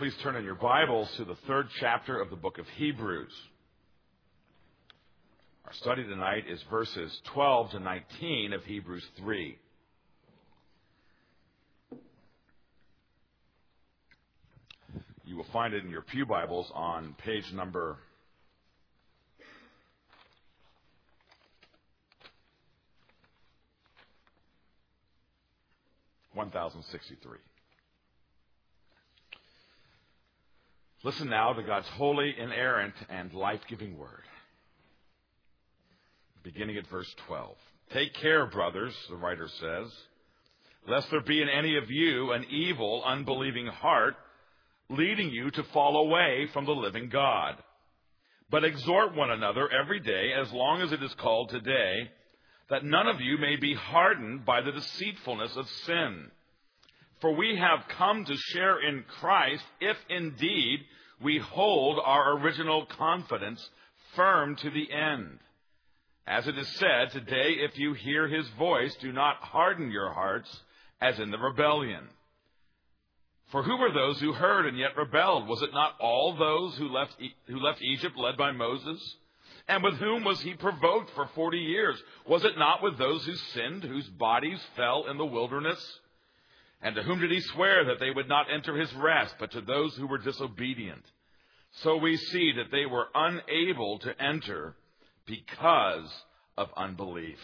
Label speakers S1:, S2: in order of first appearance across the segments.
S1: Please turn in your Bibles to the 3rd chapter of the book of Hebrews. Our study tonight is verses 12 to 19 of Hebrews 3. You will find it in your pew Bibles on page number 1063. Listen now to God's holy, inerrant, and life-giving word. Beginning at verse 12. Take care, brothers, the writer says, lest there be in any of you an evil, unbelieving heart, leading you to fall away from the living God. But exhort one another every day, as long as it is called today, that none of you may be hardened by the deceitfulness of sin. For we have come to share in Christ, if indeed we hold our original confidence firm to the end. As it is said, today if you hear his voice, do not harden your hearts, as in the rebellion. For who were those who heard and yet rebelled? Was it not all those who left Egypt led by Moses? And with whom was he provoked for 40 years? Was it not with those who sinned, whose bodies fell in the wilderness? And to whom did he swear that they would not enter his rest, but to those who were disobedient? So we see that they were unable to enter because of unbelief.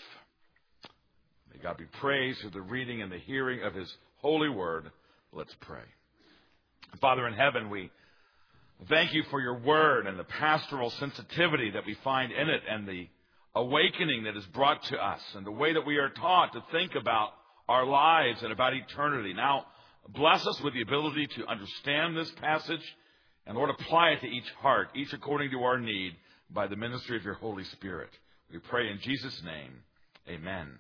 S1: May God be praised through the reading and the hearing of his holy word. Let's pray. Father in heaven, we thank you for your word and the pastoral sensitivity that we find in it and the awakening that is brought to us and the way that we are taught to think about our lives and about eternity. Now, bless us with the ability to understand this passage and, Lord, apply it to each heart, each according to our need, by the ministry of your Holy Spirit. We pray in Jesus' name, amen.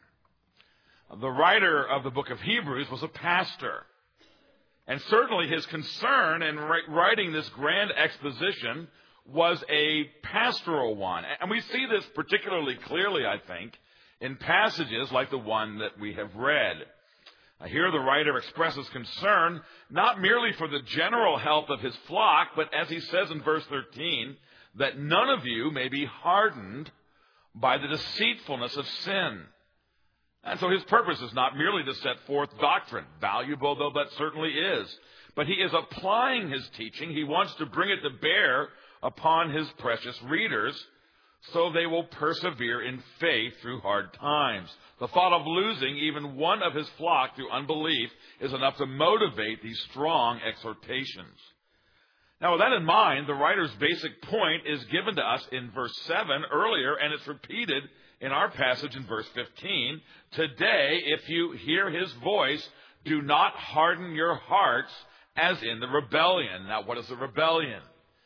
S1: The writer of the book of Hebrews was a pastor. And certainly his concern in writing this grand exposition was a pastoral one. And we see this particularly clearly, I think, in passages like the one that we have read. Here the writer expresses concern not merely for the general health of his flock, but as he says in verse 13, that none of you may be hardened by the deceitfulness of sin. And so his purpose is not merely to set forth doctrine, valuable though that certainly is, but he is applying his teaching. He wants to bring it to bear upon his precious readers so they will persevere in faith through hard times. The thought of losing even one of his flock through unbelief is enough to motivate these strong exhortations. Now, with that in mind, the writer's basic point is given to us in verse 7 earlier, and it's repeated in our passage in verse 15. Today, if you hear his voice, do not harden your hearts as in the rebellion. Now, what is the rebellion?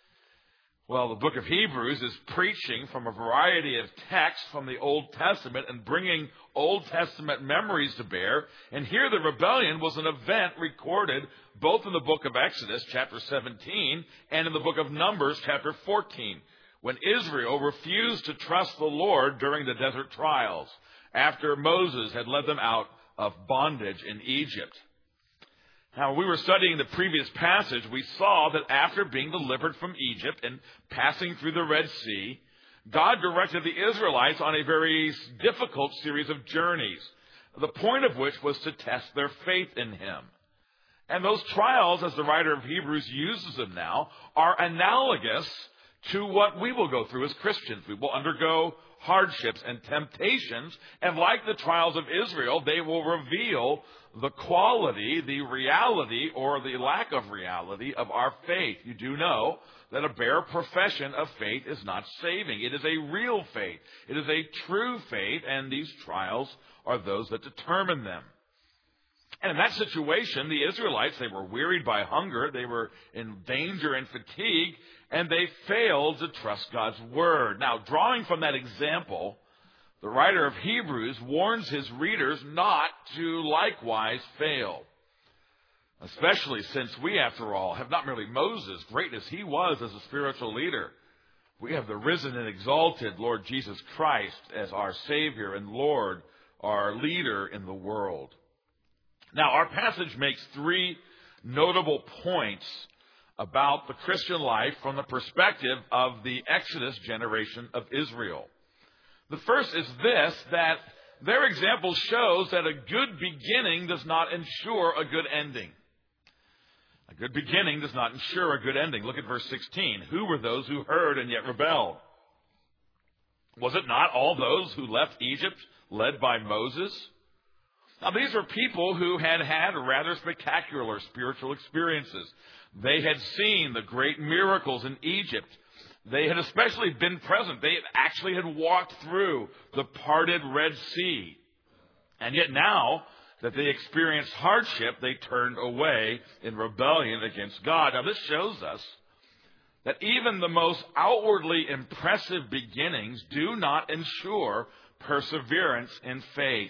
S1: Well, the book of Hebrews is preaching from a variety of texts from the Old Testament and bringing Old Testament memories to bear. And here the rebellion was an event recorded both in the book of Exodus, chapter 17, and in the book of Numbers, chapter 14, when Israel refused to trust the Lord during the desert trials after Moses had led them out of bondage in Egypt. Now, when we were studying the previous passage, we saw that after being delivered from Egypt and passing through the Red Sea, God directed the Israelites on a very difficult series of journeys, the point of which was to test their faith in him. And those trials, as the writer of Hebrews uses them now, are analogous to what we will go through as Christians. We will undergo hardships and temptations, and like the trials of Israel, they will reveal the quality, the reality, or the lack of reality of our faith. You do know that a bare profession of faith is not saving. It is a real faith. It is a true faith, and these trials are those that determine them. And in that situation, the Israelites, they were wearied by hunger, they were in danger and fatigue, and they failed to trust God's word. Now, drawing from that example, the writer of Hebrews warns his readers not to likewise fail, especially since we, after all, have not merely Moses, great as he was as a spiritual leader. We have the risen and exalted Lord Jesus Christ as our Savior and Lord, our leader in the world. Now, our passage makes three notable points about the Christian life from the perspective of the Exodus generation of Israel. The first is this, that their example shows that a good beginning does not ensure a good ending. A good beginning does not ensure a good ending. Look at verse 16. Who were those who heard and yet rebelled? Was it not all those who left Egypt led by Moses? Now, these were people who had had rather spectacular spiritual experiences. They had seen the great miracles in Egypt. They had especially been present. They actually had walked through the parted Red Sea. And yet now that they experienced hardship, they turned away in rebellion against God. Now, this shows us that even the most outwardly impressive beginnings do not ensure perseverance in faith.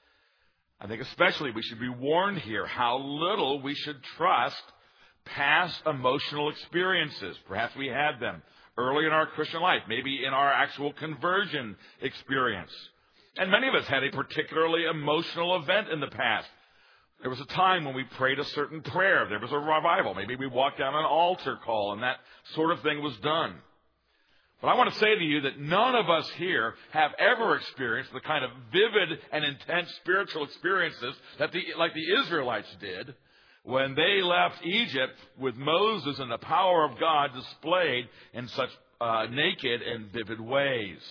S1: I think especially we should be warned here how little we should trust past emotional experiences. Perhaps we had them early in our Christian life, maybe in our actual conversion experience. And many of us had a particularly emotional event in the past. There was a time when we prayed a certain prayer. There was a revival. Maybe we walked down an altar call and that sort of thing was done. But I want to say to you that none of us here have ever experienced the kind of vivid and intense spiritual experiences that like the Israelites did when they left Egypt with Moses and the power of God displayed in such naked and vivid ways.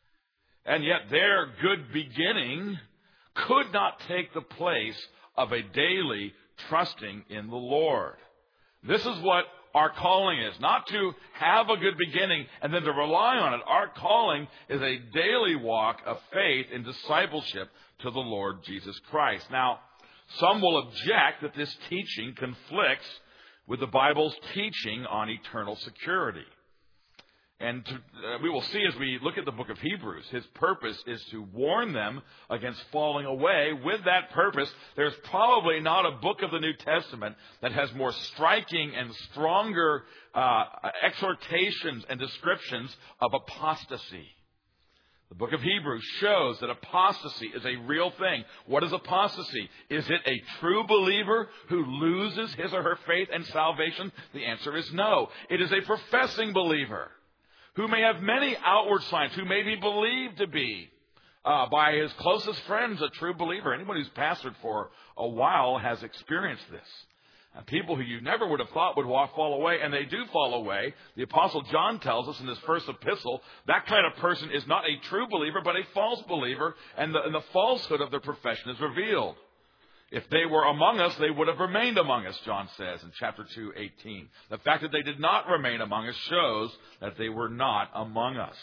S1: And yet their good beginning could not take the place of a daily trusting in the Lord. This is what our calling is, not to have a good beginning and then to rely on it. Our calling is a daily walk of faith in discipleship to the Lord Jesus Christ. Now, some will object that this teaching conflicts with the Bible's teaching on eternal security. And we will see as we look at the book of Hebrews, his purpose is to warn them against falling away. With that purpose, there's probably not a book of the New Testament that has more striking and stronger exhortations and descriptions of apostasy. The book of Hebrews shows that apostasy is a real thing. What is apostasy? Is it a true believer who loses his or her faith and salvation? The answer is no. It is a professing believer who may have many outward signs, who may be believed to be, by his closest friends, a true believer. Anyone who's pastored for a while has experienced this. People who you never would have thought would fall away, and they do fall away. The Apostle John tells us in his first epistle, that kind of person is not a true believer, but a false believer, and the falsehood of their profession is revealed. If they were among us, they would have remained among us, John says in chapter 2:18. The fact that they did not remain among us shows that they were not among us.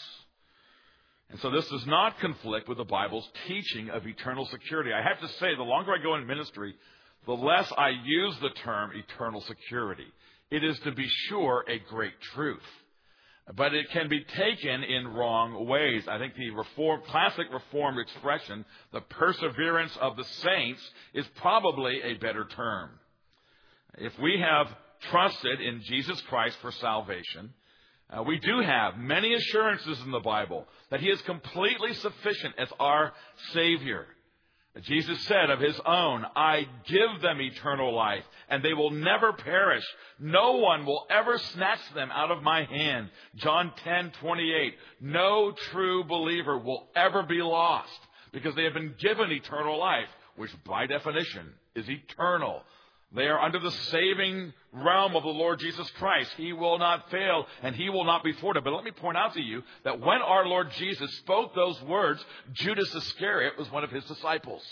S1: And so this does not conflict with the Bible's teaching of eternal security. I have to say, the longer I go in ministry, the less I use the term eternal security. It is, to be sure, a great truth. But it can be taken in wrong ways. I think the classic Reformed expression, the perseverance of the saints, is probably a better term. If we have trusted in Jesus Christ for salvation, we do have many assurances in the Bible that he is completely sufficient as our Savior. Jesus said of his own, I give them eternal life, and they will never perish. No one will ever snatch them out of my hand. John 10:28. No true believer will ever be lost because they have been given eternal life, which by definition is eternal. They are under the saving realm of the Lord Jesus Christ. He will not fail and he will not be thwarted. But let me point out to you that when our Lord Jesus spoke those words, Judas Iscariot was one of his disciples.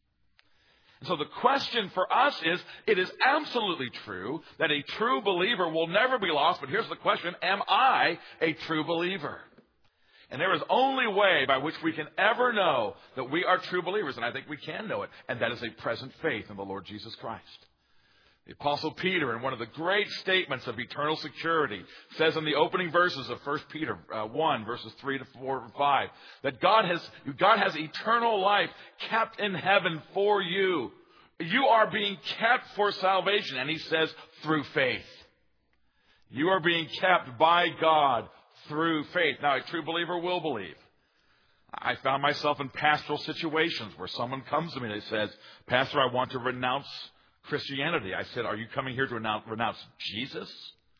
S1: And so the question for us is, it is absolutely true that a true believer will never be lost. But here's the question, am I a true believer? And there is only way by which we can ever know that we are true believers, and I think we can know it, and that is a present faith in the Lord Jesus Christ. The Apostle Peter, in one of the great statements of eternal security, says in the opening verses of 1 Peter 1, verses 3 to 4 and 5, that God has eternal life kept in heaven for you. You are being kept for salvation. And he says, through faith. You are being kept by God through faith. Now, a true believer will believe. I found myself in pastoral situations where someone comes to me and they says, Pastor, I want to renounce Christianity. I said, are you coming here to renounce Jesus?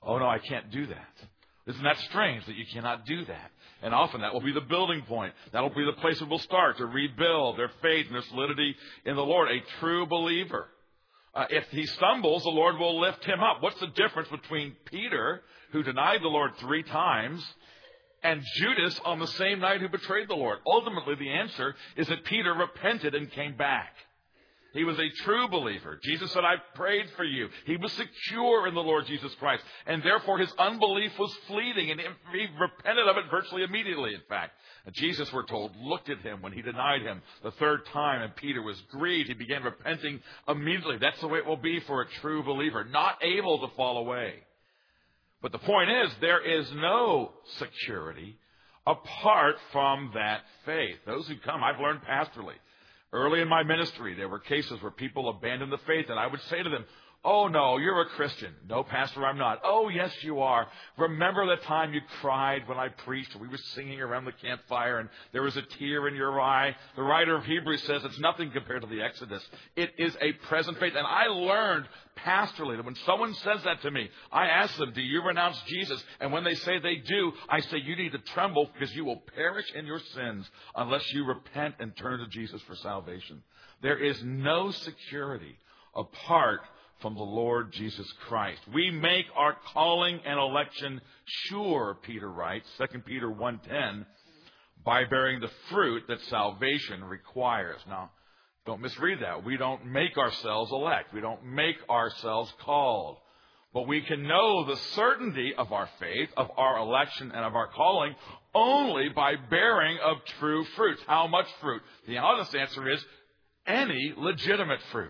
S1: Oh, no, I can't do that. Isn't that strange that you cannot do that? And often that will be the building point. That will be the place where we'll start to rebuild their faith and their solidity in the Lord. A true believer. If he stumbles, the Lord will lift him up. What's the difference between Peter, who denied the Lord 3 times, and Judas on the same night who betrayed the Lord? Ultimately, the answer is that Peter repented and came back. He was a true believer. Jesus said, I prayed for you. He was secure in the Lord Jesus Christ. And therefore, his unbelief was fleeting. And he repented of it virtually immediately, in fact. And Jesus, we're told, looked at him when he denied him the 3rd time. And Peter was grieved. He began repenting immediately. That's the way it will be for a true believer. Not able to fall away. But the point is, there is no security apart from that faith. Those who come, I've learned pastorally. Early in my ministry, there were cases where people abandoned the faith, and I would say to them, oh, no, you're a Christian. No, Pastor, I'm not. Oh, yes, you are. Remember the time you cried when I preached? We were singing around the campfire, and there was a tear in your eye. The writer of Hebrews says it's nothing compared to the Exodus. It is a present faith. And I learned pastorally that when someone says that to me, I ask them, do you renounce Jesus? And when they say they do, I say, you need to tremble because you will perish in your sins unless you repent and turn to Jesus for salvation. There is no security apart from the Lord Jesus Christ. We make our calling and election sure, Peter writes, 2 Peter 1:10, by bearing the fruit that salvation requires. Now, don't misread that. We don't make ourselves elect. We don't make ourselves called. But we can know the certainty of our faith, of our election, and of our calling only by bearing of true fruits. How much fruit? The honest answer is any legitimate fruit.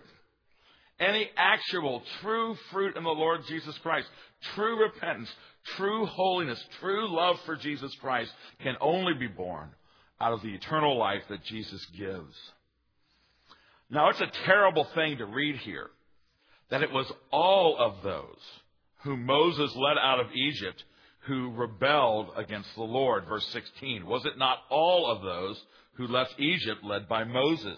S1: Any actual, true fruit in the Lord Jesus Christ, true repentance, true holiness, true love for Jesus Christ can only be born out of the eternal life that Jesus gives. Now, it's a terrible thing to read here, that it was all of those whom Moses led out of Egypt who rebelled against the Lord. Verse 16, was it not all of those who left Egypt led by Moses?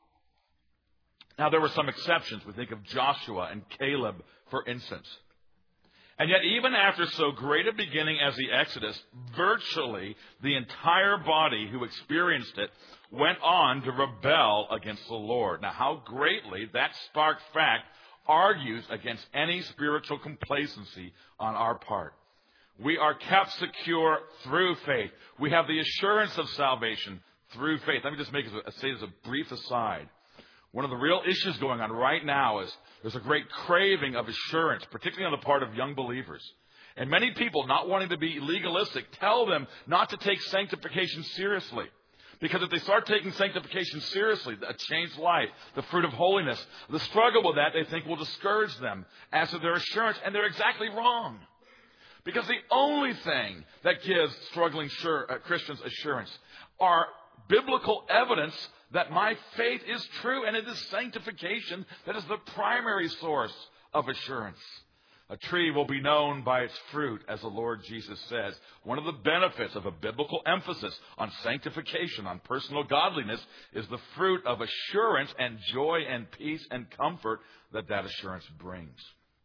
S1: Now, there were some exceptions. We think of Joshua and Caleb, for instance. And yet, even after so great a beginning as the Exodus, virtually the entire body who experienced it went on to rebel against the Lord. Now, how greatly that stark fact argues against any spiritual complacency on our part. We are kept secure through faith. We have the assurance of salvation through faith. Let me just say as a brief aside. One of the real issues going on right now is there's a great craving of assurance, particularly on the part of young believers. And many people, not wanting to be legalistic, tell them not to take sanctification seriously. Because if they start taking sanctification seriously, a changed life, the fruit of holiness, the struggle with that they think will discourage them as to their assurance. And they're exactly wrong. Because the only thing that gives struggling Christians assurance are biblical evidence that my faith is true, and it is sanctification that is the primary source of assurance. A tree will be known by its fruit, as the Lord Jesus says. One of the benefits of a biblical emphasis on sanctification, on personal godliness, is the fruit of assurance and joy and peace and comfort that assurance brings.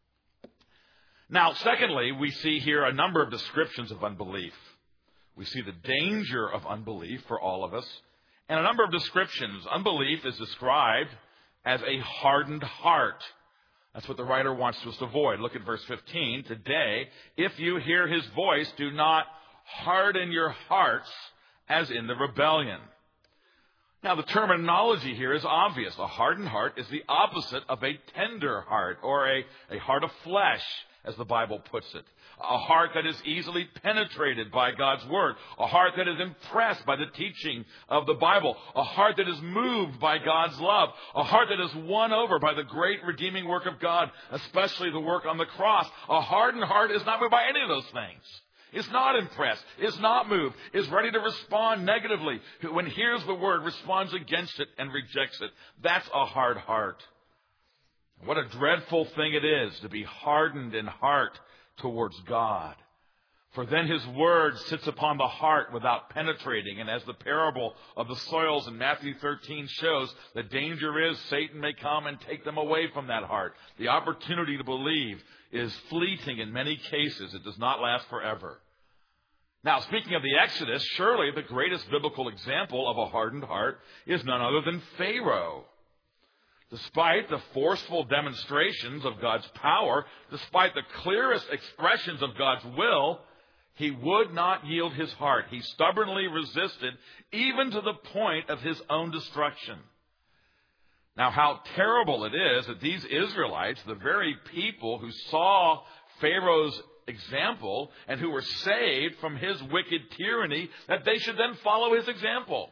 S1: Now, secondly, we see here a number of descriptions of unbelief. We see the danger of unbelief for all of us. And a number of descriptions. Unbelief is described as a hardened heart. That's what the writer wants us to avoid. Look at verse 15. Today, if you hear his voice, do not harden your hearts as in the rebellion. Now, the terminology here is obvious. A hardened heart is the opposite of a tender heart, or a heart of flesh, as the Bible puts it. A heart that is easily penetrated by God's Word. A heart that is impressed by the teaching of the Bible. A heart that is moved by God's love. A heart that is won over by the great redeeming work of God, especially the work on the cross. A hardened heart is not moved by any of those things. It's not impressed. It's not moved. It's ready to respond negatively. When it hears the Word, responds against it and rejects it. That's a hard heart. What a dreadful thing it is to be hardened in heart towards God. For then his word sits upon the heart without penetrating. And as the parable of the soils in Matthew 13 shows, the danger is Satan may come and take them away from that heart. The opportunity to believe is fleeting in many cases. It does not last forever. Now, speaking of the Exodus, surely the greatest biblical example of a hardened heart is none other than Pharaoh. Despite the forceful demonstrations of God's power, despite the clearest expressions of God's will, he would not yield his heart. He stubbornly resisted, even to the point of his own destruction. Now, how terrible it is that these Israelites, the very people who saw Pharaoh's example and who were saved from his wicked tyranny, that they should then follow his example.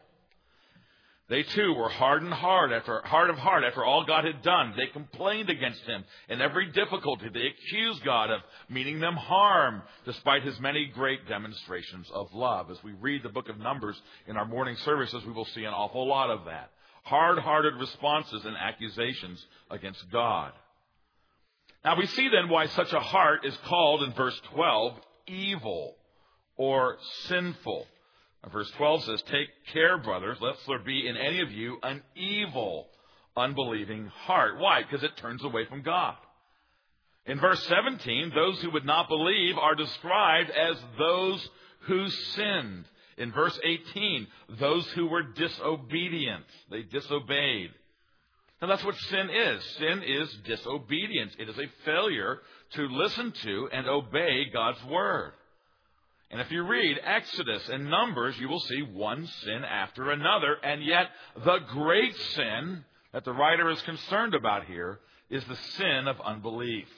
S1: They too were hardened hard of heart after all God had done. They complained against him in every difficulty. They accused God of meaning them harm, despite his many great demonstrations of love. As we read the book of Numbers in our morning services, we will see an awful lot of that. Hard-hearted responses and accusations against God. Now we see then why such a heart is called in verse 12 evil or sinful. Verse 12 says, "Take care, brothers, lest there be in any of you an evil, unbelieving heart." Why? Because it turns away from God. In verse 17, those who would not believe are described as those who sinned. In verse 18, those who were disobedient. They disobeyed. Now that's what sin is. Sin is disobedience. It is a failure to listen to and obey God's word. And if you read Exodus and Numbers, you will see one sin after another. And yet the great sin that the writer is concerned about here is the sin of unbelief.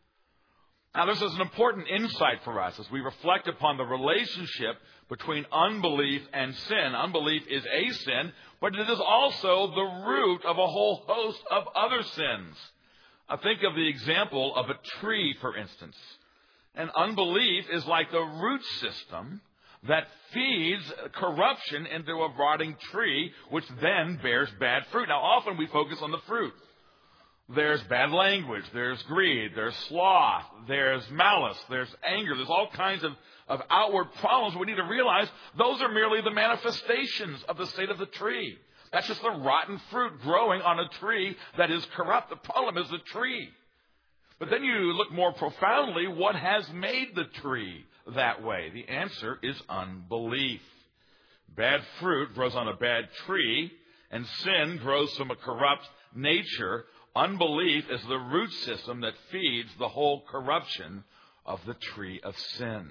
S1: Now, this is an important insight for us as we reflect upon the relationship between unbelief and sin. Unbelief is a sin, but it is also the root of a whole host of other sins. Think of the example of a tree, for instance. And unbelief is like the root system that feeds corruption into a rotting tree, which then bears bad fruit. Now, often we focus on the fruit. There's bad language, there's greed, there's sloth, there's malice, there's anger, there's all kinds of outward problems. We need to realize those are merely the manifestations of the state of the tree. That's just the rotten fruit growing on a tree that is corrupt. The problem is the tree. But then you look more profoundly, what has made the tree that way? The answer is unbelief. Bad fruit grows on a bad tree, and sin grows from a corrupt nature. Unbelief is the root system that feeds the whole corruption of the tree of sin.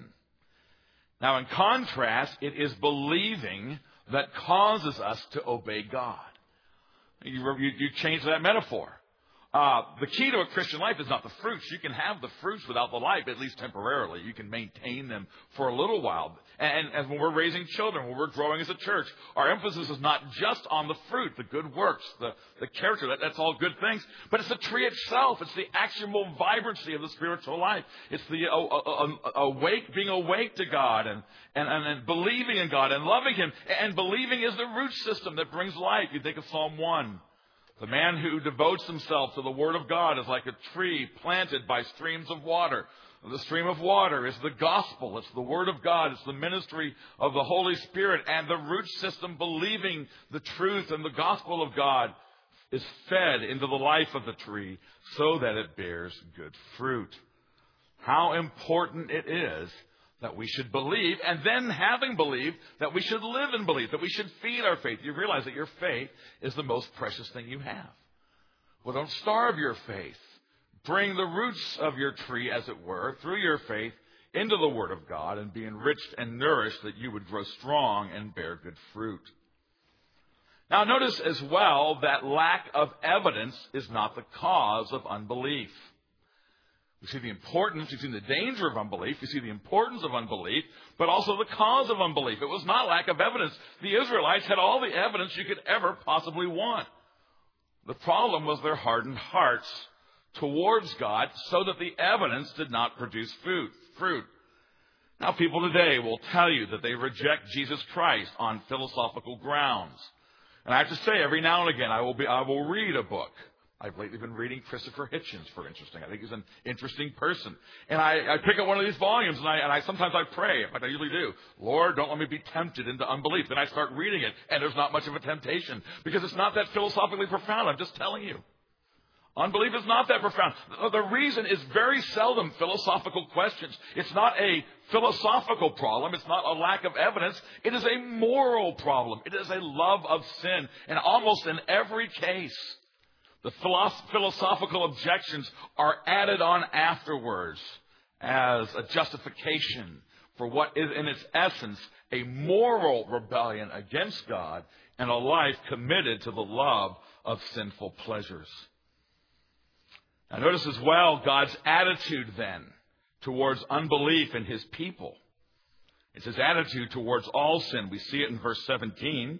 S1: Now, in contrast, it is believing that causes us to obey God. You change that metaphor. The key to a Christian life is not the fruits. You can have the fruits without the life, at least temporarily. You can maintain them for a little while. And when we're raising children, when we're growing as a church, our emphasis is not just on the fruit, the good works, the character. That's all good things. But it's the tree itself. It's the actual vibrancy of the spiritual life. It's the being awake to God and believing in God and loving Him. And believing is the root system that brings life. You think of Psalm 1. The man who devotes himself to the Word of God is like a tree planted by streams of water. The stream of water is the gospel. It's the Word of God. It's the ministry of the Holy Spirit. And the root system, believing the truth and the gospel of God, is fed into the life of the tree so that it bears good fruit. How important it is that we should believe, and then having believed, that we should live in belief, that we should feed our faith. You realize that your faith is the most precious thing you have. Well, don't starve your faith. Bring the roots of your tree, as it were, through your faith into the Word of God and be enriched and nourished that you would grow strong and bear good fruit. Now, notice as well that lack of evidence is not the cause of unbelief. We see the importance, we see the danger of unbelief, we see the importance of unbelief, but also the cause of unbelief. It was not lack of evidence. The Israelites had all the evidence you could ever possibly want. The problem was their hardened hearts towards God so that the evidence did not produce fruit. Now, people today will tell you that they reject Jesus Christ on philosophical grounds. And I have to say, every now and again, I will read a book. I've lately been reading Christopher Hitchens, for interesting. I think he's an interesting person. And I pick up one of these volumes, and I sometimes I pray. In fact, I usually do. Lord, don't let me be tempted into unbelief. Then I start reading it, and there's not much of a temptation because it's not that philosophically profound. I'm just telling you. Unbelief is not that profound. The reason is very seldom philosophical questions. It's not a philosophical problem. It's not a lack of evidence. It is a moral problem. It is a love of sin. And almost in every case, the philosophical objections are added on afterwards as a justification for what is in its essence a moral rebellion against God and a life committed to the love of sinful pleasures. Now notice as well God's attitude then towards unbelief in his people. It's his attitude towards all sin. We see it in verse 17.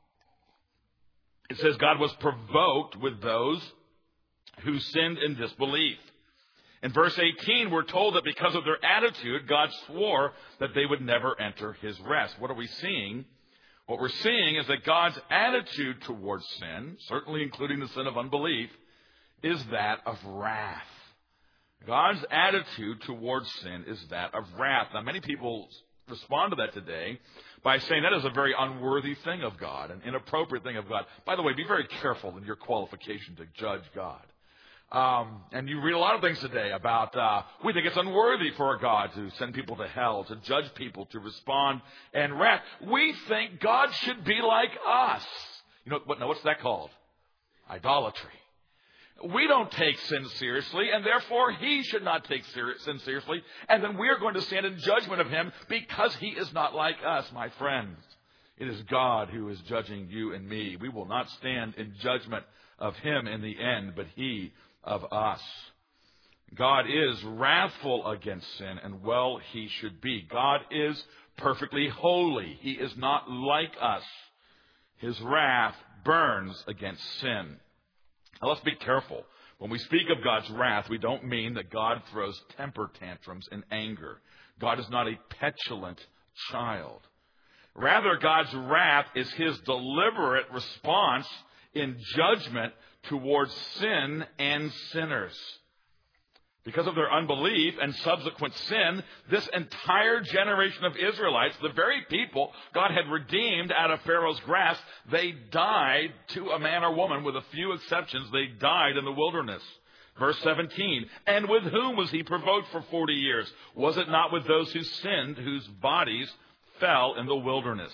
S1: It says God was provoked with those who sinned in disbelief. In verse 18, we're told that because of their attitude, God swore that they would never enter his rest. What are we seeing? What we're seeing is that God's attitude towards sin, certainly including the sin of unbelief, is that of wrath. God's attitude towards sin is that of wrath. Now, many people respond to that today by saying that is a very unworthy thing of God, an inappropriate thing of God. By the way, be very careful in your qualification to judge God. And you read a lot of things today about, we think it's unworthy for God to send people to hell, to judge people, to respond in wrath. We think God should be like us. You know, what's that called? Idolatry. We don't take sin seriously, and therefore he should not take sin seriously, and then we are going to stand in judgment of him because he is not like us, my friends. It is God who is judging you and me. We will not stand in judgment of him in the end, but he of us. God is wrathful against sin, and well he should be. God is perfectly holy. He is not like us. His wrath burns against sin. Now let's be careful. When we speak of God's wrath, we don't mean that God throws temper tantrums in anger. God is not a petulant child. Rather, God's wrath is his deliberate response in judgment towards sin and sinners. Because of their unbelief and subsequent sin, this entire generation of Israelites, the very people God had redeemed out of Pharaoh's grasp, they died, to a man or woman, with a few exceptions, they died in the wilderness. Verse 17, and with whom was he provoked for 40 years? Was it not with those who sinned, whose bodies fell in the wilderness?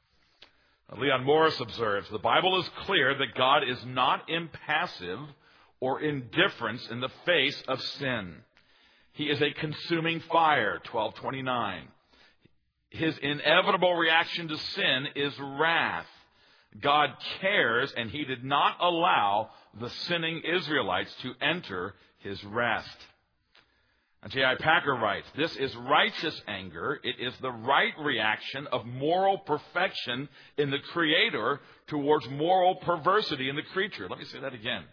S1: Leon Morris observes, the Bible is clear that God is not impassive or indifference in the face of sin. He is a consuming fire, 12:29. His inevitable reaction to sin is wrath. God cares, and he did not allow the sinning Israelites to enter his rest. And J.I. Packer writes, this is righteous anger. It is the right reaction of moral perfection in the Creator towards moral perversity in the creature. Let me say that again.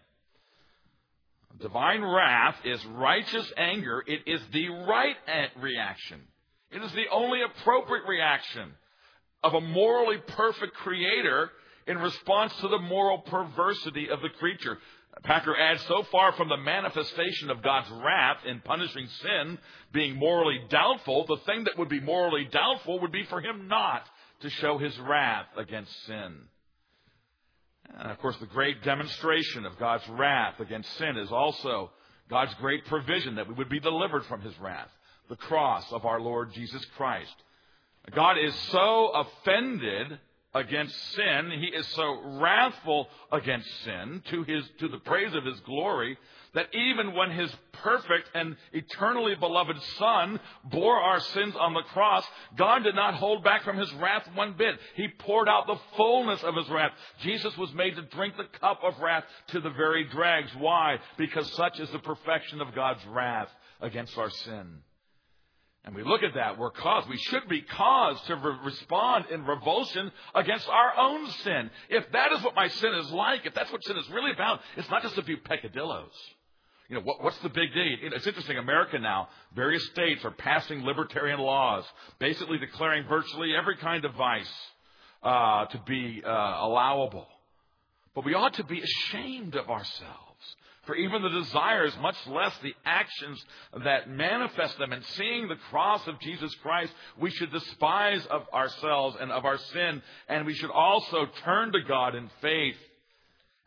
S1: Divine wrath is righteous anger. It is the right reaction. It is the only appropriate reaction of a morally perfect Creator in response to the moral perversity of the creature. Packer adds, so far from the manifestation of God's wrath in punishing sin being morally doubtful, the thing that would be morally doubtful would be for him not to show his wrath against sin. And of course, the great demonstration of God's wrath against sin is also God's great provision that we would be delivered from his wrath, the cross of our Lord Jesus Christ. God is so offended against sin, he is so wrathful against sin to the praise of his glory, that even when his perfect and eternally beloved Son bore our sins on the cross, God did not hold back from his wrath one bit. He poured out the fullness of his wrath. Jesus was made to drink the cup of wrath to the very dregs. Why? Because such is the perfection of God's wrath against our sin. And we look at that, we should be caused to respond in revulsion against our own sin. If that is what my sin is like, if that's what sin is really about, it's not just a few peccadillos. You know, what's the big deal? It's interesting, America now, various states are passing libertarian laws, basically declaring virtually every kind of vice to be allowable. But we ought to be ashamed of ourselves. For even the desires, much less the actions that manifest them, and seeing the cross of Jesus Christ, we should despise of ourselves and of our sin, and we should also turn to God in faith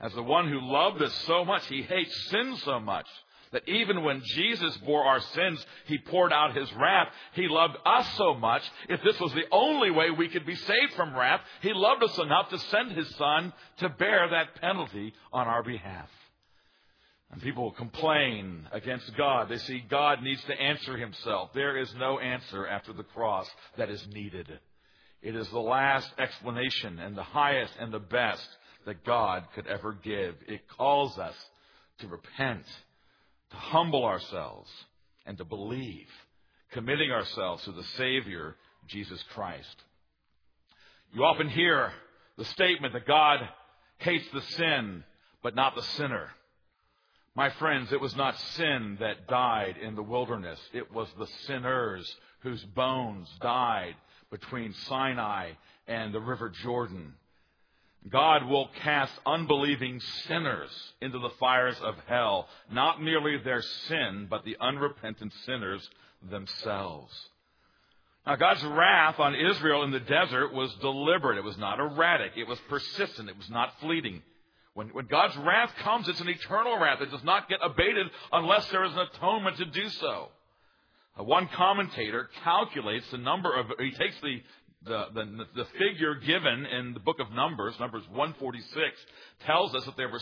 S1: As the one who loved us so much, he hates sin so much, that even when Jesus bore our sins, he poured out his wrath. He loved us so much, if this was the only way we could be saved from wrath, he loved us enough to send his Son to bear that penalty on our behalf. And people complain against God. They see God needs to answer himself. There is no answer after the cross that is needed. It is the last explanation and the highest and the best that God could ever give. It calls us to repent, to humble ourselves, and to believe, committing ourselves to the Savior, Jesus Christ. You often hear the statement that God hates the sin, but not the sinner. My friends, it was not sin that died in the wilderness. It was the sinners whose bones died between Sinai and the River Jordan. God will cast unbelieving sinners into the fires of hell, not merely their sin, but the unrepentant sinners themselves. Now, God's wrath on Israel in the desert was deliberate. It was not erratic. It was persistent. It was not fleeting. When God's wrath comes, it's an eternal wrath. It does not get abated unless there is an atonement to do so. One commentator calculates the number of, he takes the figure given in the book of Numbers 146, tells us that there were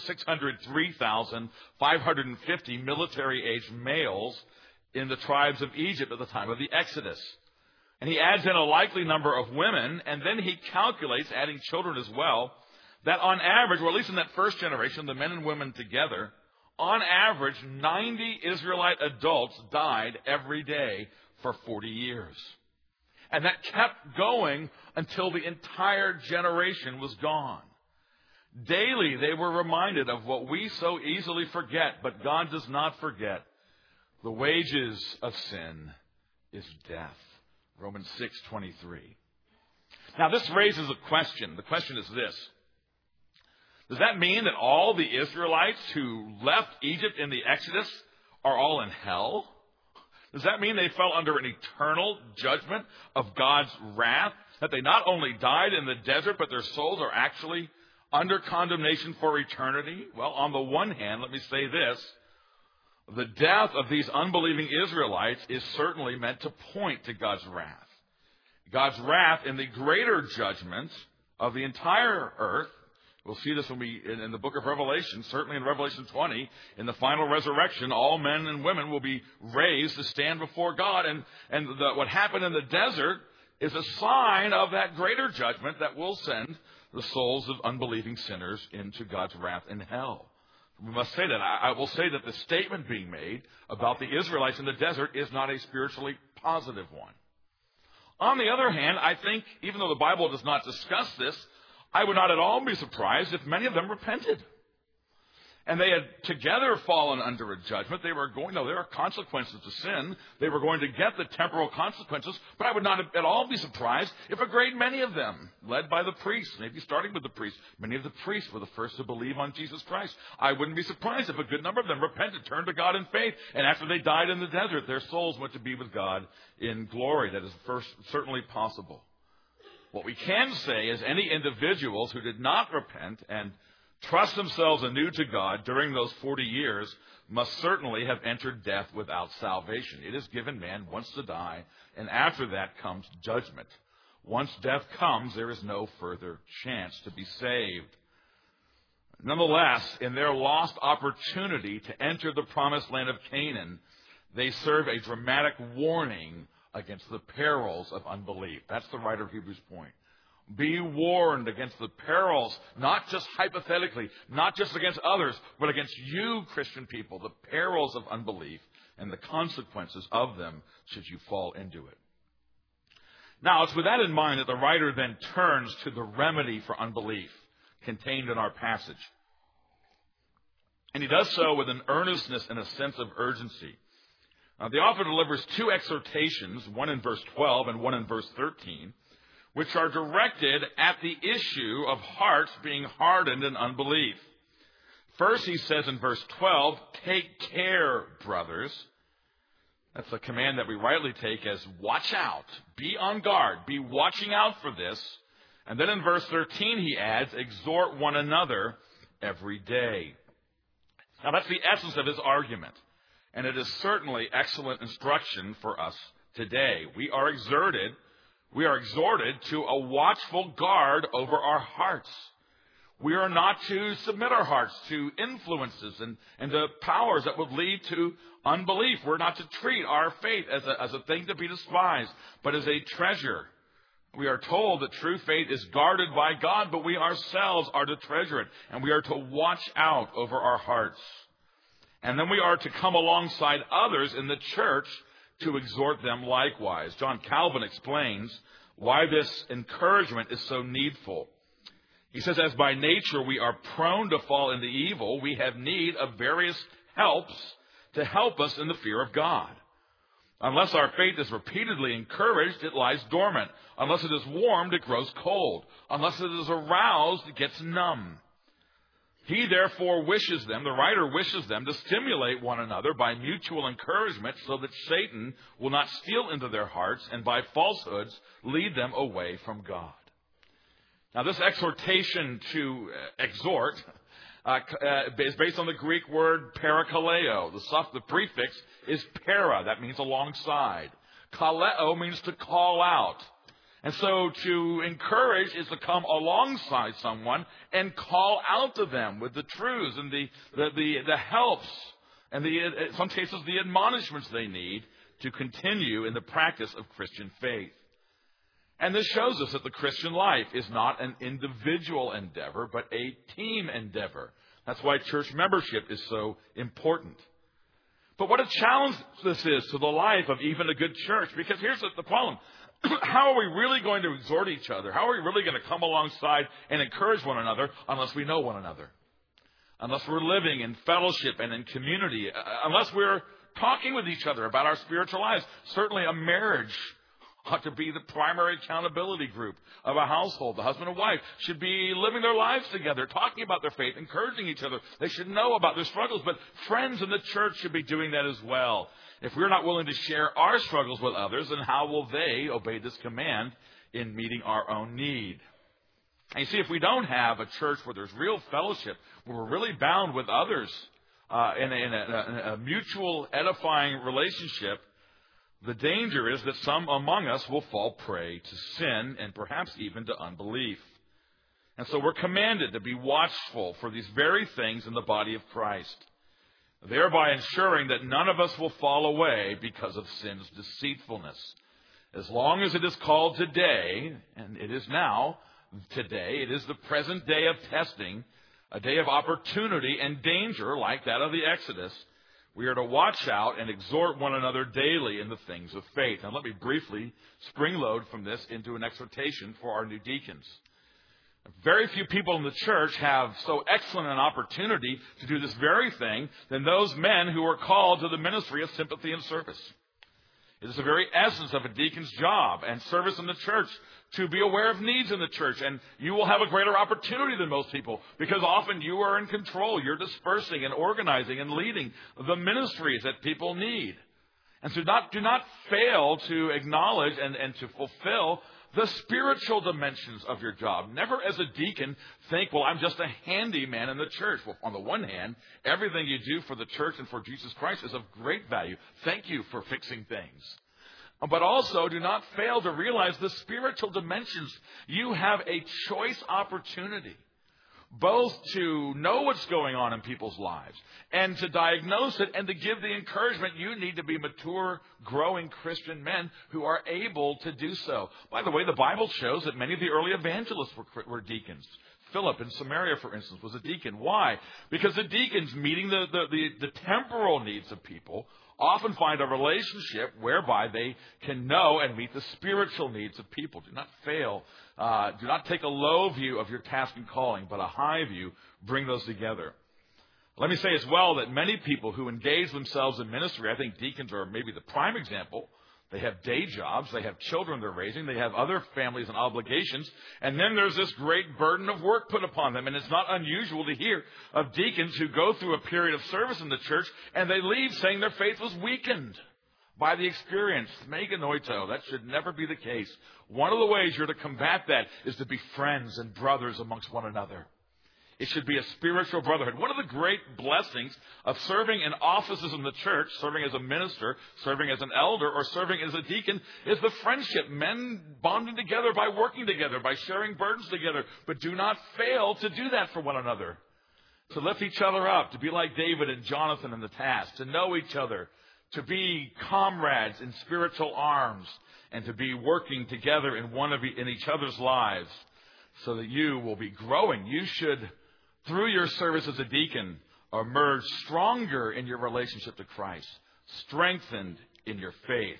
S1: 603,550 military-aged males in the tribes of Egypt at the time of the Exodus. And he adds in a likely number of women, and then he calculates, adding children as well, that on average, or at least in that first generation, the men and women together, on average, 90 Israelite adults died every day for 40 years. And that kept going until the entire generation was gone. Daily, they were reminded of what we so easily forget, but God does not forget. The wages of sin is death. Romans 6:23. Now, this raises a question. The question is this. Does that mean that all the Israelites who left Egypt in the Exodus are all in hell? Does that mean they fell under an eternal judgment of God's wrath? That they not only died in the desert, but their souls are actually under condemnation for eternity? Well, on the one hand, let me say this. The death of these unbelieving Israelites is certainly meant to point to God's wrath. God's wrath in the greater judgment of the entire earth. We'll see this in the book of Revelation, certainly in Revelation 20, in the final resurrection, all men and women will be raised to stand before God. And what happened in the desert is a sign of that greater judgment that will send the souls of unbelieving sinners into God's wrath in hell. We must say that. I will say that the statement being made about the Israelites in the desert is not a spiritually positive one. On the other hand, I think, even though the Bible does not discuss this, I would not at all be surprised if many of them repented. And they had together fallen under a judgment. There are consequences to sin. They were going to get the temporal consequences. But I would not at all be surprised if a great many of them, led by the priests, maybe starting with the priests, many of the priests were the first to believe on Jesus Christ. I wouldn't be surprised if a good number of them repented, turned to God in faith, and after they died in the desert, their souls went to be with God in glory. That is certainly possible. What we can say is any individuals who did not repent and trust themselves anew to God during those 40 years must certainly have entered death without salvation. It is given man once to die, and after that comes judgment. Once death comes, there is no further chance to be saved. Nonetheless, in their lost opportunity to enter the promised land of Canaan, they serve a dramatic warning against the perils of unbelief. That's the writer of Hebrews' point. Be warned against the perils, not just hypothetically, not just against others, but against you, Christian people, the perils of unbelief and the consequences of them should you fall into it. Now, it's with that in mind that the writer then turns to the remedy for unbelief contained in our passage. And he does so with an earnestness and a sense of urgency. The author delivers two exhortations, one in verse 12 and one in verse 13, which are directed at the issue of hearts being hardened in unbelief. First, he says in verse 12, take care, brothers. That's a command that we rightly take as watch out, be on guard, be watching out for this. And then in verse 13, he adds, exhort one another every day. Now, that's the essence of his argument. And it is certainly excellent instruction for us today. We are exhorted to a watchful guard over our hearts. We are not to submit our hearts to influences and to powers that would lead to unbelief. We're not to treat our faith as a thing to be despised, but as a treasure. We are told that true faith is guarded by God, but we ourselves are to treasure it, and we are to watch out over our hearts. And then we are to come alongside others in the church to exhort them likewise. John Calvin explains why this encouragement is so needful. He says, as by nature we are prone to fall into evil, we have need of various helps to help us in the fear of God. Unless our faith is repeatedly encouraged, it lies dormant. Unless it is warmed, it grows cold. Unless it is aroused, it gets numb. He therefore wishes them, the writer wishes them, to stimulate one another by mutual encouragement so that Satan will not steal into their hearts and by falsehoods lead them away from God. Now, this exhortation to exhort is based on the Greek word parakaleo. The prefix is para. That means alongside. Kaleo means to call out. And so to encourage is to come alongside someone and call out to them with the truths and the helps and in some cases the admonishments they need to continue in the practice of Christian faith. And this shows us that the Christian life is not an individual endeavor, but a team endeavor. That's why church membership is so important. But what a challenge this is to the life of even a good church, because here's the problem. How are we really going to exhort each other? How are we really going to come alongside and encourage one another unless we know one another? Unless we're living in fellowship and in community, unless we're talking with each other about our spiritual lives. Certainly a marriage ought to be the primary accountability group of a household. The husband and wife should be living their lives together, talking about their faith, encouraging each other. They should know about their struggles, but friends in the church should be doing that as well. If we're not willing to share our struggles with others, then how will they obey this command in meeting our own need? And you see, if we don't have a church where there's real fellowship, where we're really bound with others in a mutual edifying relationship, the danger is that some among us will fall prey to sin and perhaps even to unbelief. And so we're commanded to be watchful for these very things in the body of Christ, thereby ensuring that none of us will fall away because of sin's deceitfulness. As long as it is called today, and it is now today, it is the present day of testing, a day of opportunity and danger like that of the Exodus. We are to watch out and exhort one another daily in the things of faith. Now let me briefly spring-load from this into an exhortation for our new deacons. Very few people in the church have so excellent an opportunity to do this very thing than those men who are called to the ministry of sympathy and service. It is the very essence of a deacon's job and service in the church to be aware of needs in the church. And you will have a greater opportunity than most people because often you are in control. You're dispersing and organizing and leading the ministries that people need. And so do not fail to acknowledge and to fulfill the spiritual dimensions of your job. Never as a deacon think, well, I'm just a handyman in the church. Well, on the one hand, everything you do for the church and for Jesus Christ is of great value. Thank you for fixing things. But also do not fail to realize the spiritual dimensions. You have a choice opportunity, both to know what's going on in people's lives and to diagnose it and to give the encouragement you need to be mature, growing Christian men who are able to do so. By the way, the Bible shows that many of the early evangelists were deacons. Philip in Samaria, for instance, was a deacon. Why? Because the deacons, meeting the temporal needs of people, often find a relationship whereby they can know and meet the spiritual needs of people. Do not fail. Do not take a low view of your task and calling, but a high view. Bring those together. Let me say as well that many people who engage themselves in ministry, I think deacons are maybe the prime example. They have day jobs, they have children they're raising, they have other families and obligations, and then there's this great burden of work put upon them. And it's not unusual to hear of deacons who go through a period of service in the church and they leave saying their faith was weakened by the experience. Meganoito, that should never be the case. One of the ways you're to combat that is to be friends and brothers amongst one another. It should be a spiritual brotherhood. One of the great blessings of serving in offices in the church, serving as a minister, serving as an elder, or serving as a deacon, is the friendship. Men bonding together by working together, by sharing burdens together. But do not fail to do that for one another. To lift each other up, to be like David and Jonathan in the task, to know each other, to be comrades in spiritual arms, and to be working together in each other's lives so that you will be growing. You should, through your service as a deacon, emerge stronger in your relationship to Christ, strengthened in your faith.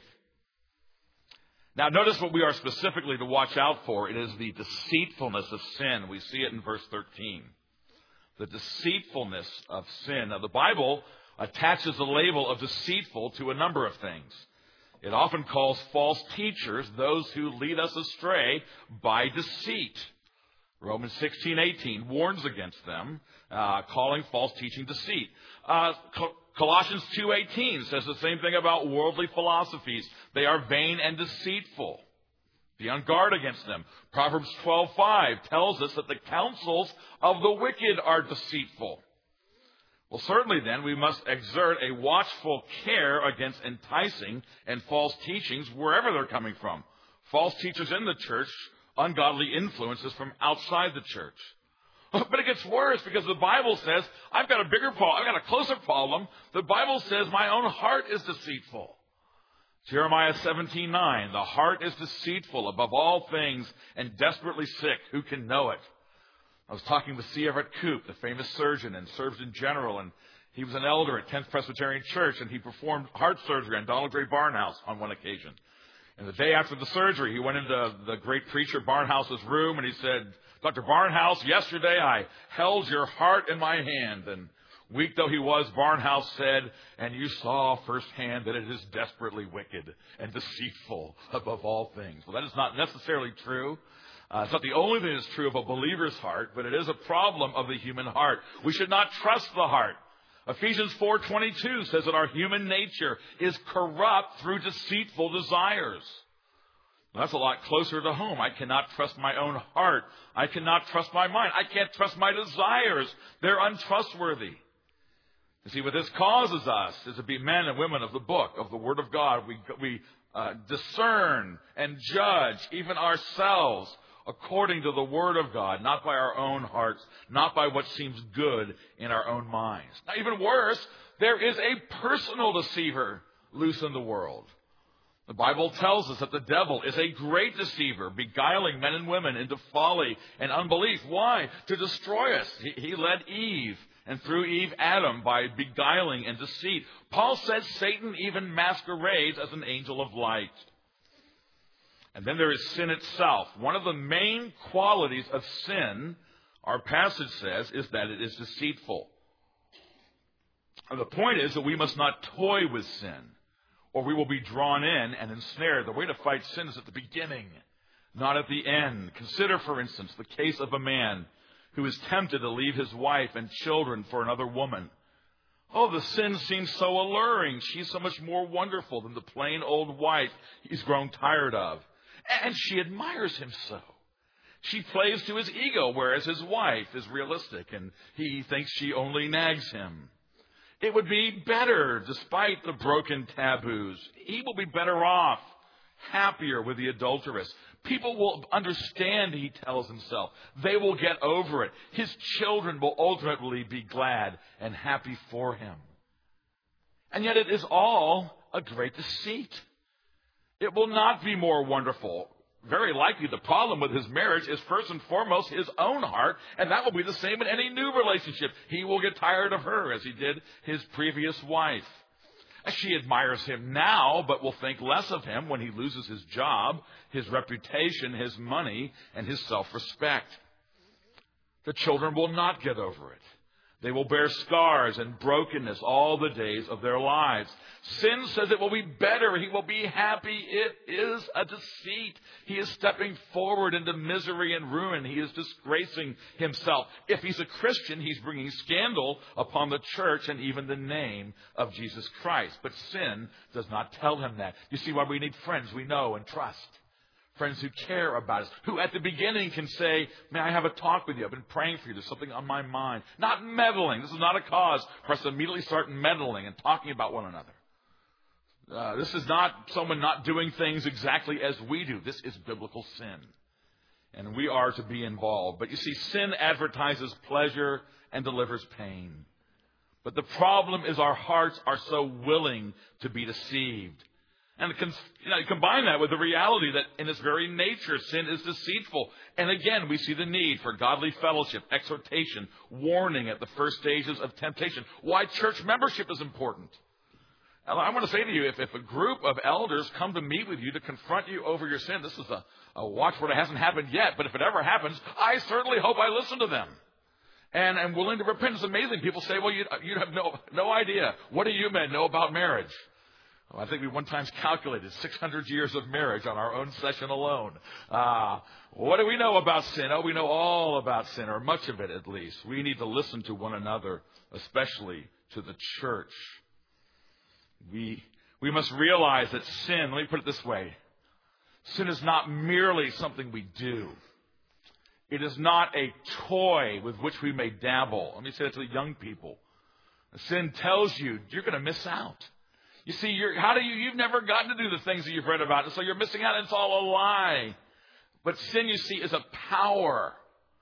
S1: Now, notice what we are specifically to watch out for. It is the deceitfulness of sin. We see it in verse 13. The deceitfulness of sin. Now, the Bible attaches the label of deceitful to a number of things. It often calls false teachers those who lead us astray by deceit. Romans 16:18 warns against them, calling false teaching deceit. Colossians 2:18 says the same thing about worldly philosophies. They are vain and deceitful. Be on guard against them. Proverbs 12:5 tells us that the counsels of the wicked are deceitful. Well, certainly then, we must exert a watchful care against enticing and false teachings wherever they're coming from. False teachers in the church, ungodly influences from outside the church. But it gets worse because the Bible says, I've got a closer problem. The Bible says my own heart is deceitful. Jeremiah 17:9, the heart is deceitful above all things and desperately sick. Who can know it? I was talking with C. Everett Koop, the famous surgeon and Surgeon General, and he was an elder at 10th Presbyterian Church, and he performed heart surgery on Donald Gray Barnhouse on one occasion. And the day after the surgery, he went into the great preacher Barnhouse's room, and he said, Dr. Barnhouse, yesterday I held your heart in my hand. And weak though he was, Barnhouse said, and you saw firsthand that it is desperately wicked and deceitful above all things. Well, that is not necessarily true. It's not the only thing that's true of a believer's heart, but it is a problem of the human heart. We should not trust the heart. Ephesians 4:22 says that our human nature is corrupt through deceitful desires. Well, that's a lot closer to home. I cannot trust my own heart. I cannot trust my mind. I can't trust my desires. They're untrustworthy. You see, what this causes us is to be men and women of the book, of the Word of God. We discern and judge even ourselves according to the Word of God, not by our own hearts, not by what seems good in our own minds. Now, even worse, there is a personal deceiver loose in the world. The Bible tells us that the devil is a great deceiver, beguiling men and women into folly and unbelief. Why? To destroy us. He led Eve, and through Eve, Adam, by beguiling and deceit. Paul says Satan even masquerades as an angel of light. And then there is sin itself. One of the main qualities of sin, our passage says, is that it is deceitful. And the point is that we must not toy with sin, or we will be drawn in and ensnared. The way to fight sin is at the beginning, not at the end. Consider, for instance, the case of a man who is tempted to leave his wife and children for another woman. Oh, the sin seems so alluring. She's so much more wonderful than the plain old wife he's grown tired of. And she admires him so. She plays to his ego, whereas his wife is realistic, and he thinks she only nags him. It would be better, despite the broken taboos. He will be better off, happier with the adulteress. People will understand, he tells himself. They will get over it. His children will ultimately be glad and happy for him. And yet it is all a great deceit. It will not be more wonderful. Very likely the problem with his marriage is first and foremost his own heart, and that will be the same in any new relationship. He will get tired of her as he did his previous wife. She admires him now, but will think less of him when he loses his job, his reputation, his money, and his self-respect. The children will not get over it. They will bear scars and brokenness all the days of their lives. Sin says it will be better. He will be happy. It is a deceit. He is stepping forward into misery and ruin. He is disgracing himself. If he's a Christian, he's bringing scandal upon the church and even the name of Jesus Christ. But sin does not tell him that. You see why we need friends we know and trust. friends who care about us, who at the beginning can say, may I have a talk with you? I've been praying for you. There's something on my mind. Not meddling. This is not a cause for us to immediately start meddling and talking about one another. This is not someone not doing things exactly as we do. This is biblical sin. And we are to be involved. But you see, sin advertises pleasure and delivers pain. But the problem is our hearts are so willing to be deceived. And you combine that with the reality that in its very nature, sin is deceitful. And again, we see the need for godly fellowship, exhortation, warning at the first stages of temptation. Why church membership is important. And I want to say to you, if a group of elders come to meet with you to confront you over your sin, this is a watchword. It hasn't happened yet, but if it ever happens, I certainly hope I listen to them. And I'm willing to repent. It's amazing. People say, well, you have no idea. What do you men know about marriage? Well, I think we one time calculated 600 years of marriage on our own session alone. What do we know about sin? Oh, we know all about sin, or much of it at least. We need to listen to one another, especially to the church. We must realize that sin, let me put it this way, sin is not merely something we do. It is not a toy with which we may dabble. Let me say that to the young people. Sin tells you you're going to miss out. You see, you've never gotten to do the things that you've read about, and so you're missing out, and it's all a lie. But sin, you see, is a power.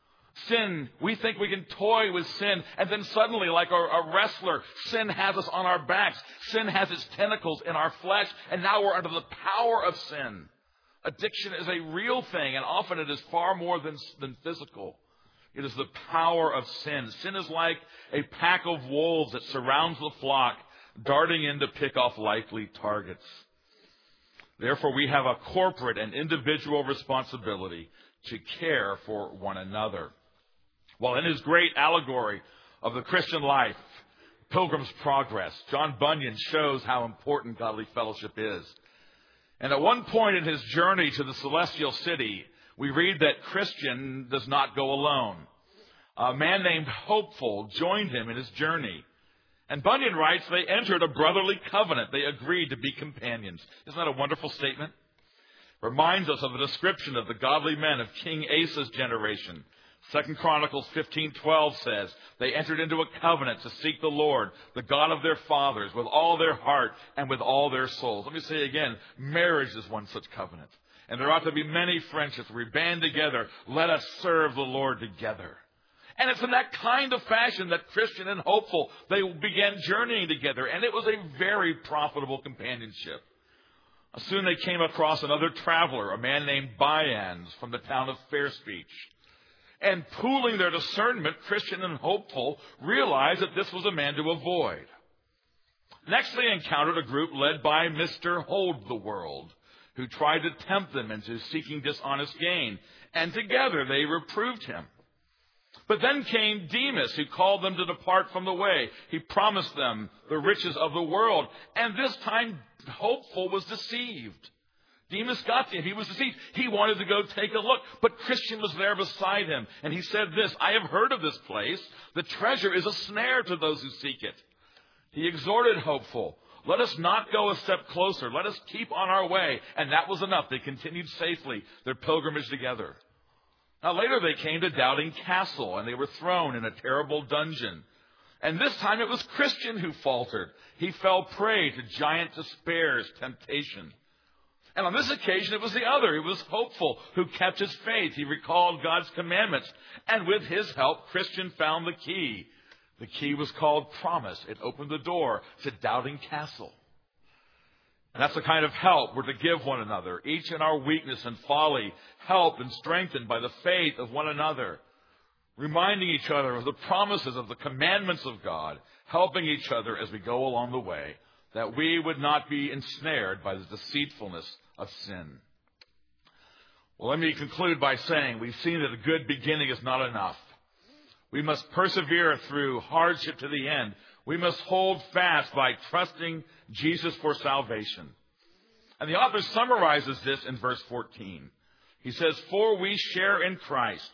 S1: Sin, we think we can toy with sin, and then suddenly, like a wrestler, sin has us on our backs. Sin has its tentacles in our flesh, and now we're under the power of sin. Addiction is a real thing, and often it is far more than physical. It is the power of sin. Sin is like a pack of wolves that surrounds the flock, darting in to pick off likely targets. Therefore, we have a corporate and individual responsibility to care for one another. Well, in his great allegory of the Christian life, Pilgrim's Progress, John Bunyan shows how important godly fellowship is. And at one point in his journey to the celestial city, we read that Christian does not go alone. A man named Hopeful joined him in his journey. And Bunyan writes, they entered a brotherly covenant. They agreed to be companions. Isn't that a wonderful statement? Reminds us of the description of the godly men of King Asa's generation. 2 Chronicles 15:12 says, they entered into a covenant to seek the Lord, the God of their fathers, with all their heart and with all their souls. Let me say again, marriage is one such covenant. And there ought to be many friendships where we band together. Let us serve the Lord together. And it's in that kind of fashion that Christian and Hopeful, they began journeying together. And it was a very profitable companionship. Soon they came across another traveler, a man named Bians from the town of Fair Speech. And pooling their discernment, Christian and Hopeful realized that this was a man to avoid. Next, they encountered a group led by Mr. Hold the World, who tried to tempt them into seeking dishonest gain. And together they reproved him. But then came Demas, who called them to depart from the way. He promised them the riches of the world. And this time, Hopeful was deceived. Demas got to him. He was deceived. He wanted to go take a look. But Christian was there beside him. And he said this, I have heard of this place. The treasure is a snare to those who seek it. He exhorted Hopeful, let us not go a step closer. Let us keep on our way. And that was enough. They continued safely their pilgrimage together. Now later they came to Doubting Castle, and they were thrown in a terrible dungeon. And this time it was Christian who faltered. He fell prey to giant despair's temptation. And on this occasion it was the other. It was Hopeful who kept his faith. He recalled God's commandments. And with his help, Christian found the key. The key was called promise. It opened the door to Doubting Castle. And that's the kind of help we're to give one another, each in our weakness and folly, helped and strengthened by the faith of one another, reminding each other of the promises of the commandments of God, helping each other as we go along the way, that we would not be ensnared by the deceitfulness of sin. Well, let me conclude by saying we've seen that a good beginning is not enough. We must persevere through hardship to the end. We must hold fast by trusting Jesus for salvation. And the author summarizes this in verse 14. He says, for we share in Christ,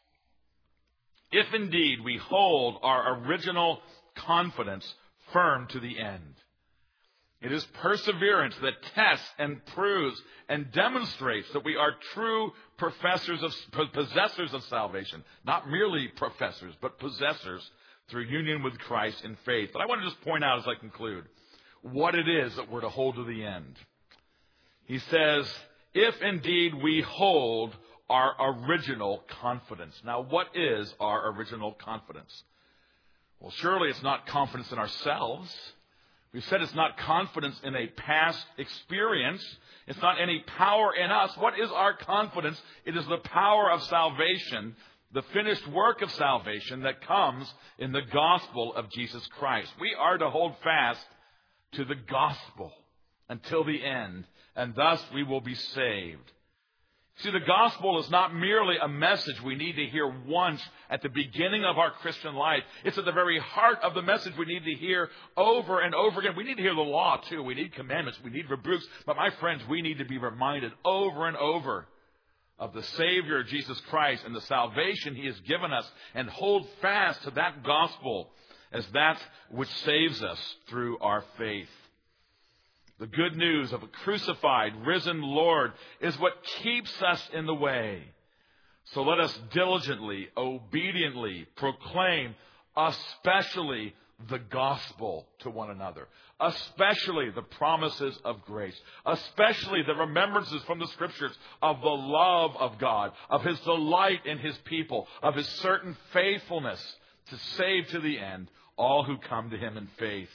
S1: if indeed we hold our original confidence firm to the end. It is perseverance that tests and proves and demonstrates that we are true possessors of salvation. Not merely professors, but possessors through union with Christ in faith. But I want to just point out as I conclude what it is that we're to hold to the end. He says, if indeed we hold our original confidence. Now, what is our original confidence? Well, surely it's not confidence in ourselves. We've said it's not confidence in a past experience. It's not any power in us. What is our confidence? It is the power of salvation, the finished work of salvation that comes in the gospel of Jesus Christ. We are to hold fast to the gospel until the end, and thus we will be saved. See, the gospel is not merely a message we need to hear once at the beginning of our Christian life. It's at the very heart of the message we need to hear over and over again. We need to hear the law, too. We need commandments. We need rebukes. But, my friends, we need to be reminded over and over of the Savior, Jesus Christ, and the salvation He has given us, and hold fast to that gospel as that which saves us through our faith. The good news of a crucified, risen Lord is what keeps us in the way. So let us diligently, obediently proclaim, especially the gospel to one another, especially the promises of grace, especially the remembrances from the Scriptures of the love of God, of His delight in His people, of His certain faithfulness to save to the end all who come to Him in faith.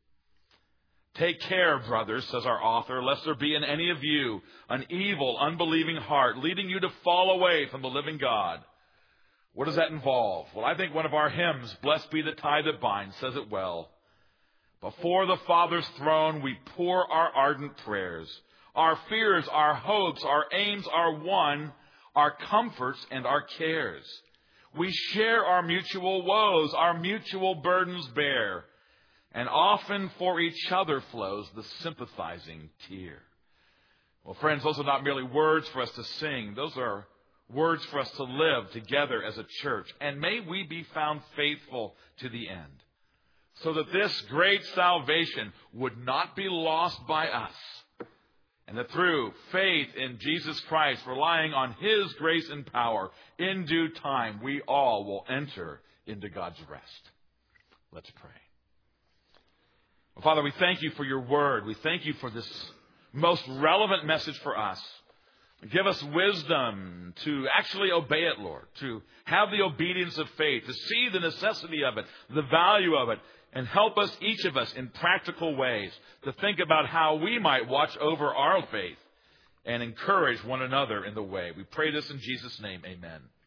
S1: Take care, brothers, says our author, lest there be in any of you an evil, unbelieving heart, leading you to fall away from the living God. What does that involve? Well, I think one of our hymns, Blessed Be the Tie That Binds, says it well. Before the Father's throne we pour our ardent prayers. Our fears, our hopes, our aims are one, our comforts and our cares. We share our mutual woes, our mutual burdens bear. And often for each other flows the sympathizing tear. Well, friends, those are not merely words for us to sing. Those are words for us to live together as a church. And may we be found faithful to the end, so that this great salvation would not be lost by us. And that through faith in Jesus Christ, relying on His grace and power, in due time we all will enter into God's rest. Let's pray. Father, we thank You for Your word. We thank You for this most relevant message for us. Give us wisdom to actually obey it, Lord, to have the obedience of faith, to see the necessity of it, the value of it, and help us, each of us, in practical ways to think about how we might watch over our faith and encourage one another in the way. We pray this in Jesus' name. Amen.